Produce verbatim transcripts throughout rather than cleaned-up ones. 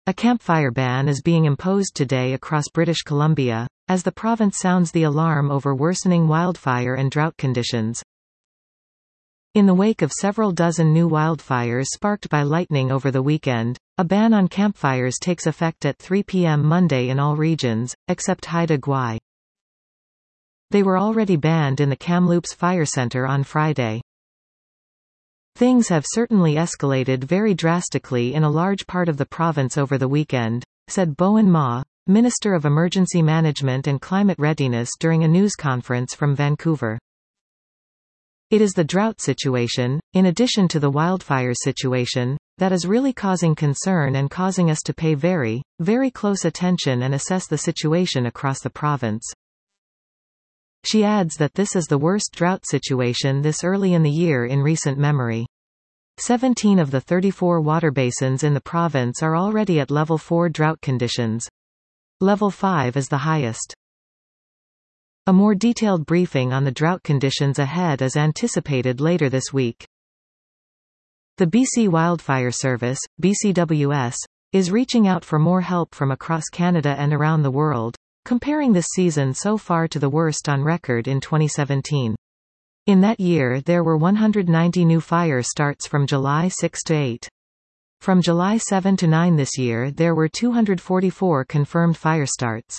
A campfire ban is being imposed today across British Columbia, as the province sounds the alarm over worsening wildfire and drought conditions. In the wake of several dozen new wildfires sparked by lightning over the weekend, a ban on campfires takes effect at three p m Monday in all regions, except Haida Gwaii. They were already banned in the Kamloops Fire Centre on Friday. Things have certainly escalated very drastically in a large part of the province over the weekend, said Bowen Ma, Minister of Emergency Management and Climate Readiness during a news conference from Vancouver. It is the drought situation, in addition to the wildfire situation, that is really causing concern and causing us to pay very, very close attention and assess the situation across the province. She adds that this is the worst drought situation this early in the year in recent memory. seventeen of the thirty-four water basins in the province are already at level four drought conditions. Level five is the highest. A more detailed briefing on the drought conditions ahead is anticipated later this week. The B C Wildfire Service, B C W S, is reaching out for more help from across Canada and around the world, comparing this season so far to the worst on record in twenty seventeen. In that year there were one hundred ninety new fire starts from July sixth to eighth. From July seventh to ninth this year there were two hundred forty-four confirmed fire starts.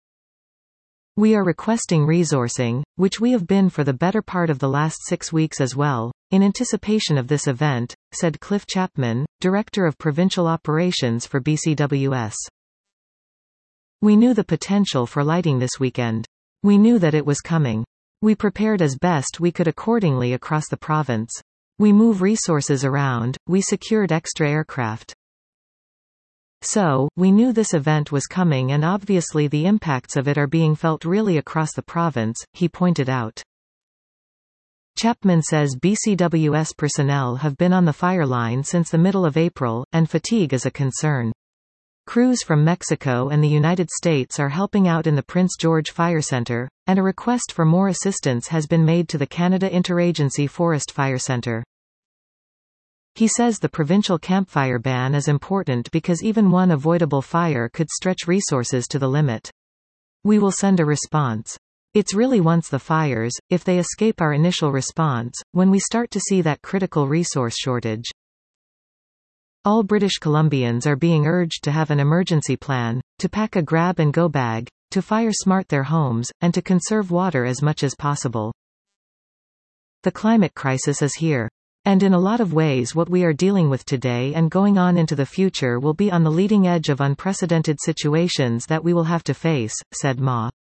We are requesting resourcing, which we have been for the better part of the last six weeks as well, in anticipation of this event, said Cliff Chapman, Director of Provincial Operations for B C W S. We knew the potential for lighting this weekend. We knew that it was coming. We prepared as best we could accordingly across the province. We move resources around, we secured extra aircraft. So, we knew this event was coming and obviously the impacts of it are being felt really across the province, he pointed out. Chapman says B C W S personnel have been on the fire line since the middle of April, and fatigue is a concern. Crews from Mexico and the United States are helping out in the Prince George Fire Centre, and a request for more assistance has been made to the Canada Interagency Forest Fire Centre. He says the provincial campfire ban is important because even one avoidable fire could stretch resources to the limit. We will send a response. It's really once the fires, if they escape our initial response, when we start to see that critical resource shortage. All British Columbians are being urged to have an emergency plan, to pack a grab-and-go bag, to fire-smart their homes, and to conserve water as much as possible. The climate crisis is here. And in a lot of ways what we are dealing with today and going on into the future will be on the leading edge of unprecedented situations that we will have to face, said Ma.